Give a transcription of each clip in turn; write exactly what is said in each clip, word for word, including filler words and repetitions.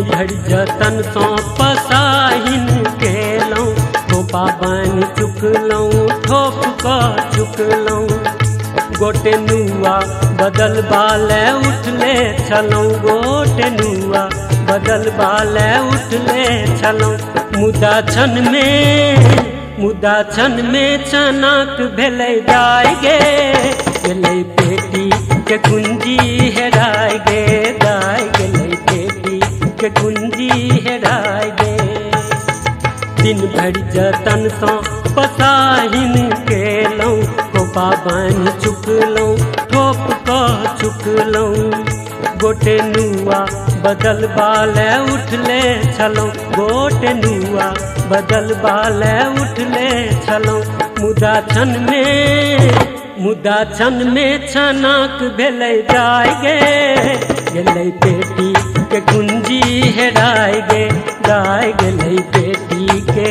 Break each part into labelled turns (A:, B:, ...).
A: भरि जतन सँ पसाहिन केलौं, थोपा बान्हि चुकलौं, ठोप कऽ चुकलौं। गोटे नुआ बदलबा ले उठले छलौं, गोटे नुआ बदलबा ले उठले छलौं। मुदा क्षण में मुदा क्षण में चनाक भेलै दाय गे, गेलै बेटी के कुंजी हेराय गे, दाय गेलै बेटी के कुंजी हेराय गे। दिन भरि जतन सँ पसाहिन केलौं, थोपा बान्हि चुकलौं, ठोप कऽ चुकलौं। गोटे नुआ बदलबा ले उठले छलौं, गोटे नुआ बदलबा ले उठले छलौं। मुदा क्षण में मुदा क्षण में छनाक भेलै दाय गे, गेलै बेटी के कुंजी हेराय गे, दाय गेलै बेटी के।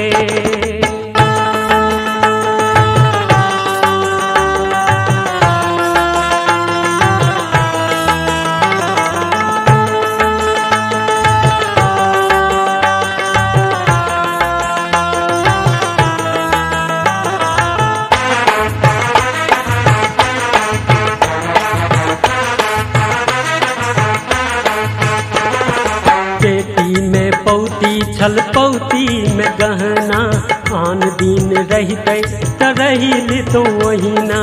A: छल पौती में गहना, आन दिन रहितै त रहि लितौ ओहिना।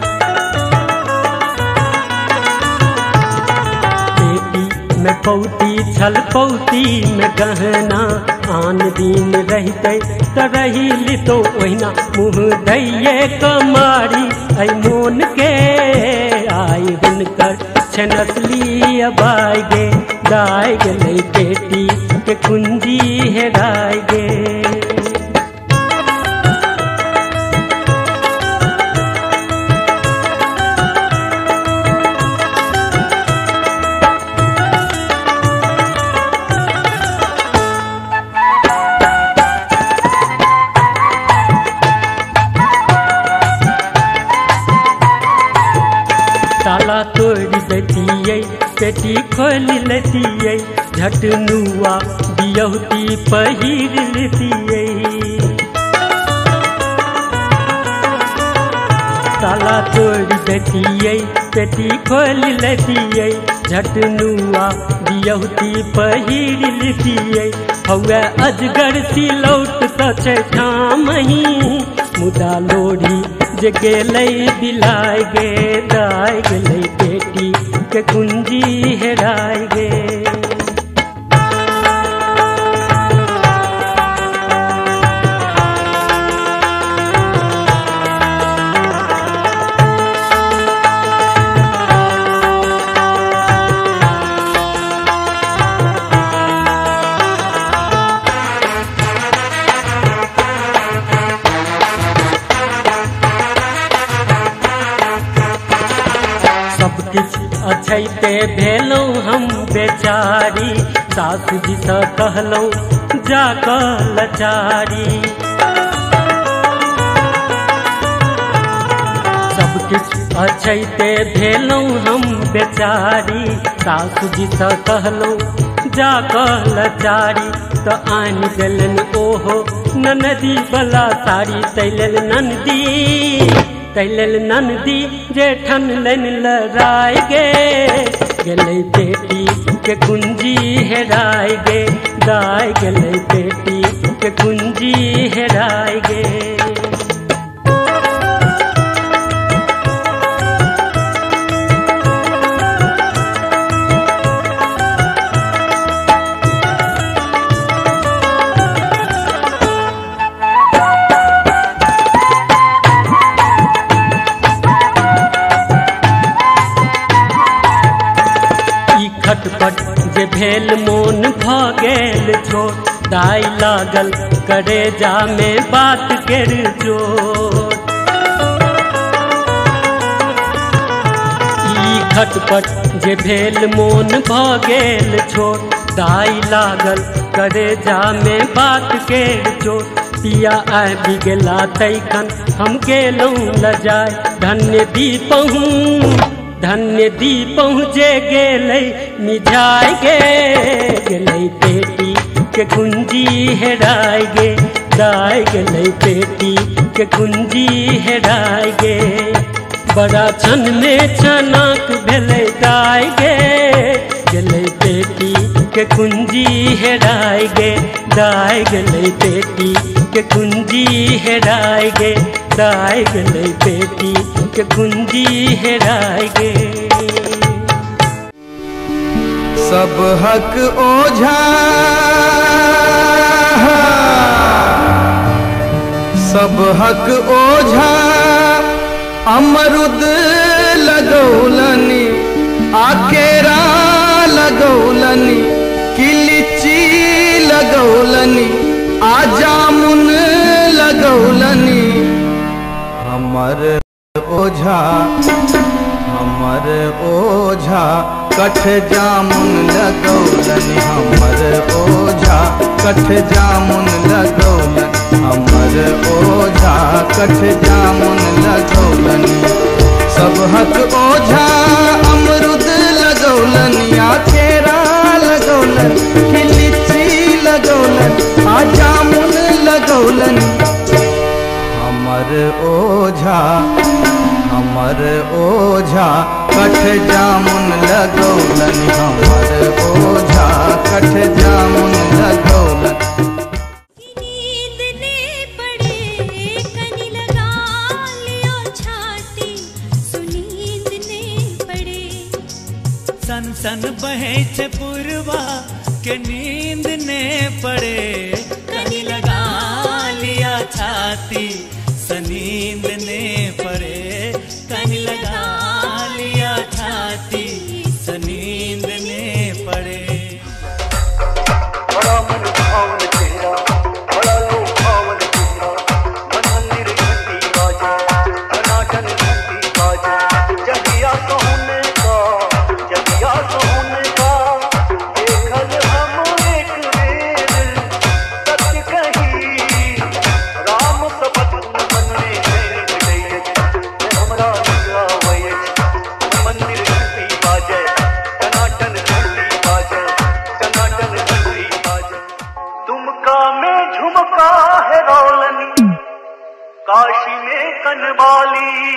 A: बेटी में पौती छल पौती में गहना, आन दिन रहितै त रहि लितौ ओहिना। मुँह दैये कमारी ऐ मोन के, आइ हुनकर छनसली अबाय गे, दाय गेलै बेटी के कुंजी हेराय गे। ताला तोड़ दैतियै, पेटी खोलि लैतियै, झट नुआ बियहुती पहिर लेतियै। ताला तोड़ दैतियै, पेटी खोलि लैतियै, झट नुआ बियहुती पहिर लेतियै। हौवे अजगर सिलौट तऽ छै ठामहि, मुदा लोढ़ी जे गेलै बिलाय गे, दाय गेलै बेटी के कुंजी हेराय गे। अछैते भेलौं हम बेचारी, सासु जी सँ कहलौं जा कऽ लचारी। सब किछु अछैते भेलौं हम बेचारी, सासु जी सँ कहलौं जा कऽ लचारी। तऽ आनि देलनि ओहो ननदी बला साड़ी, तैलेल ननदी तैलेल ननदी जेठन लेन लड़ाय गे, गेलै बेटी के कुंजी हेराय गे, दाय गेलै बेटी के कुंजी हेराय गे। खटपट जे भेल मोन भऽ गेल छोट, दाय लागल करेजा में बात केर जोर। ई खटपट जे भेल मोन भऽ गेल छोट, दाय लागल करेजा में बात केर जोर। पिया आबि गेला तैखन हम गेलौं लजाय, धन्य दीपहूँ धन्य दी पहुँचे गेलै मिझाय गे गेलै बेटी के कुंजी हेराय गे दाय गेलै बेटी के कुंजी हेराय गे बड़ा क्षण में छनक भेलै दाय गे गेलै बेटी के कुंजी हेराय गे दाय गेलै बेटी के कुंजी हेराय गे दाय गेलै बेटी के कुंजी हेराय गे।
B: सब हक ओझा सब हक ओझा अमरुद लगौलनी आकेरा लगौलनी कि लीची लगौलनी आ जामुन लगौलनी हमर ओझा हमर ओझा कठ जामुन लगौलनी हमर ओझा कठ जामुन लगौलनी हमर ओझा कठ जामुन लगौलनी सब हक ओझा अमरुद लगौलनी आखेरा लगौलनी कि लीची लगौलनी आ जामुन लगौलनी हमर ओझा हमर ओझा कठ जामुन लगौलनी हमर ओझा कठ जामुन लगौलनी।
C: सन सन बहे छे पुरवा के नींद ने पड़े कनी लगा लिया छाती सनींद ने पड़े कनी लगा लिया छाती सनींद ने पड़े।
D: बड़ा मन भावन तेरा बड़ा लुभावन तेरा मन मंदिर घंटी बाजे टनाटन घंटी बाजे जगिया सोने का जगिया सोने का देखल हम एक बेर सत्य कही राम सपत मन में खेल गई हमरा लगावय मंदिर घंटी बाजे टनाटन घंटी बाजे टनाटन घंटी बाजे तुमका में झुमका है रौलनी काशी में कनवाली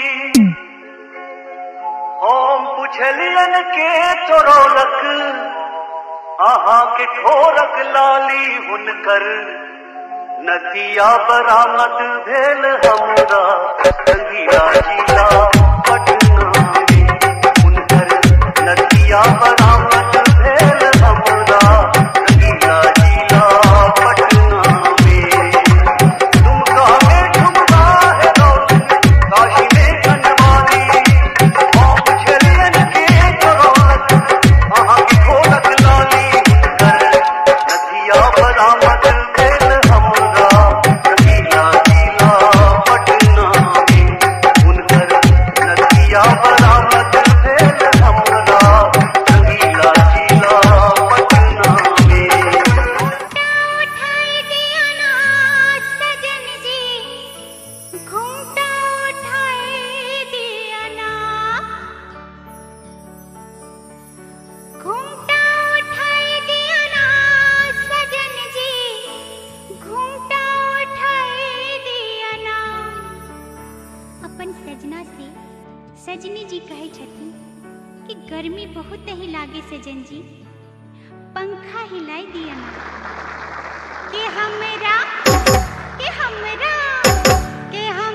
D: होम पुछलियन के चोरौलक आहा के ठोरक लाली हुनकर नदिया बरामद भेल हमरा रंगीला जिला पटना में हुनकर नदिया बरामद भेल हमरा रंगीला जिला पटना में तुमका में झुमका है रौलनी काशी में कनवाली होम पुछलियन के चोरौलक आहा के ठोरक लाली हुनकर नदिया बरामद भेल हमरा रंगीला जिला पटना में हुनकर नदिया बरामद भेल हमरा रंगीला जिला पटना में।
E: उठाए दिया ना सजन जी घूमता उठाए दिया ना घूमता उठाए दिया ना सजन जी घूमता उठाए दिया ना। अपन सजना से सजनी जी कहे छथिन कि गर्मी बहुत ही लागे सजन जी पंखा हिलाई दिया ना के हमरा के हमरा के हम